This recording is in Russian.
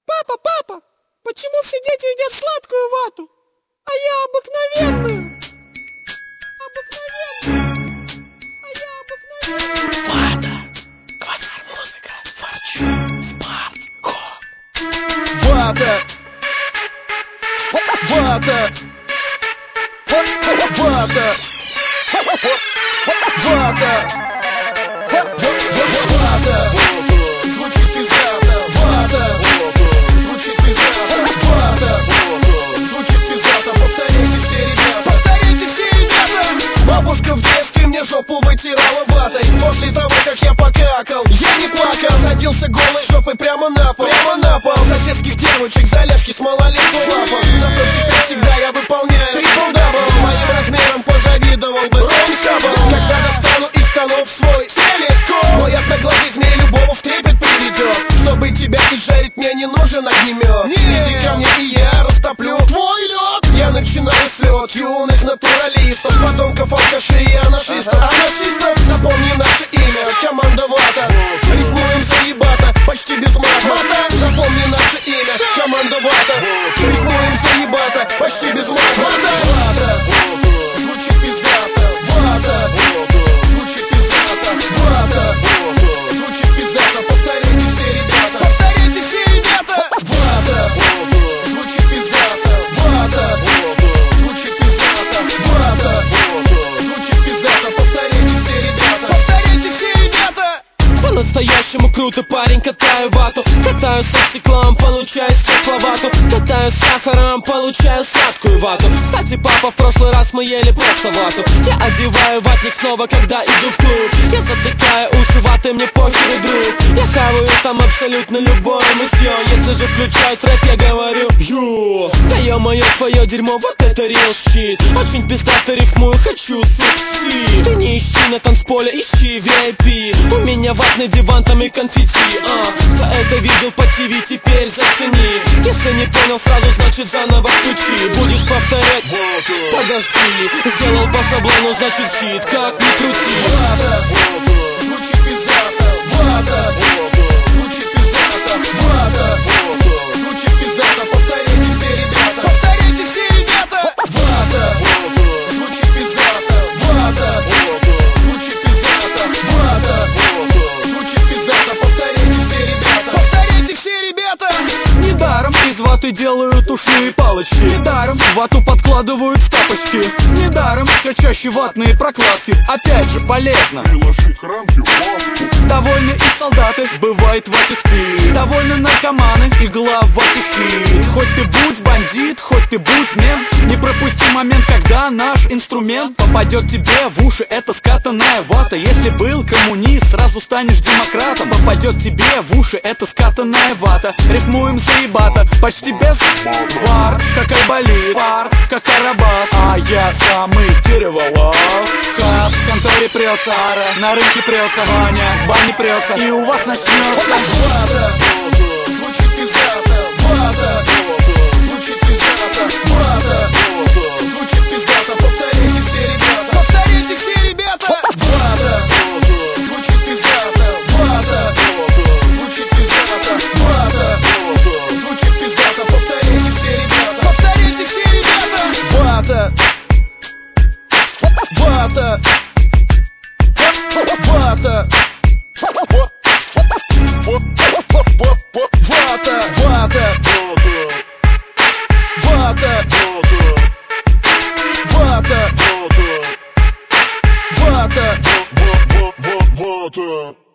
Папа, папа, почему все дети едят сладкую вату, а я обыкновенную? Вата, квазар-музыка, форчу, спарт, хоп. Вата, вата, вата, вата, вата, звучит пиздато, вата, звучит пиздато, вата, звучит пиздато. Повторите все, ребята, повторите все, ребята. Бабушка в детстве мне жопу вытирала ватой. После того, как я покакал, я не плакал. Садился голой жопой прямо на пол, соседских девочек за ляжки с малолетним лапом. Зато теперь всегда я выполняю трипл-дабл. Моим размером позавидовал бы Рон Хаббл. Когда достану из штанов свой телескоп, мой одноглазый змей любого в трепет приведет. Чтобы тебя изжарить, мне не нужен огнемет. Иди ко мне, и я растоплю твой лед. Я начинаю слет юных натуралистов, подонков, алкашей и анаршистов. Запомни наше имя, команда Вата. Рифмуем заебато, почти без мата. Запомни наше имя, команда Вата. Рифмуем заебато, почти без мата. Вата, звучит пиздато. Вата, звучит пиздато. Вата, звучит пиздато. Повторите все, ребята, повторите все, ребята. Вата, звучит пиздато. Вата, звучит пиздато. Вата, звучит пиздато. Повторите все, ребята, повторите все, ребята. По-настоящему круто, парень, катаю вату. Катаю со стеклом, получаю стекловату. Катаю с сахаром, получаю сладкую вату. Кстати, папа, в прошлый раз мы ели просто вату. Я одеваю ватник снова, когда иду в клуб. Я затыкаю уши ваты, мне похер, друг. Я хаваю там абсолютно любое мысье. Если же включают рэп, я говорю ю. Да ё-моё, твое дерьмо, вот это real shit. Очень пиздато рифмую, хочу секси. Ты не ищи на танцполе, ищи VIP. У меня ватный диван, там и конфетти. Все это видел по ТВ, теперь зацени. Если не понял сразу, значит заново включи. Будешь повторять, подожди. Сделал по шаблону, значит хит, как ни крути. Вата, звучит пиздато. Вата, звучит пиздато. Вата, звучит пиздато. Повторите все, ребята, повторите все, ребята. Вата, звучит пиздато. Вата, звучит пиздато. Вата, звучит пиздато. Повторите все, ребята, повторите все, ребята. Недаром из ваты делают ушные палочки. Недаром вату подкладывают в тапочки. Недаром все чаще ватные прокладки. Опять же полезно. Приложи к рамке вату. Довольны и солдаты, бывает в вате спит. Довольны наркоманы, игла в вате хит. Хоть ты будь бандит, хоть ты будь мент, не пропусти момент, когда наш инструмент попадет тебе в уши. Это скатанная вата. Если был коммунист, сразу станешь демократом. Попадет тебе в уши, это скатанная вата. Рифмуем заебато, почти без бар. Как айболит, пар, как карабас. А я самый дереволаз. Хаб в конторе прется, ара, на рынке прется, Ваня в бане прется, и у вас начнется. Вата, звучит пиздато. Вата, звучит пиздато. Вата, звучит пиздато. Повторите все, ребята, повторите все, ребята. Вата, звучит пиздато. Вата, звучит пиздато. Вата, звучит пиздато. Повторите все, ребята, повторите все, ребята. Вата, вата, вата, вата, вата, вата, вата.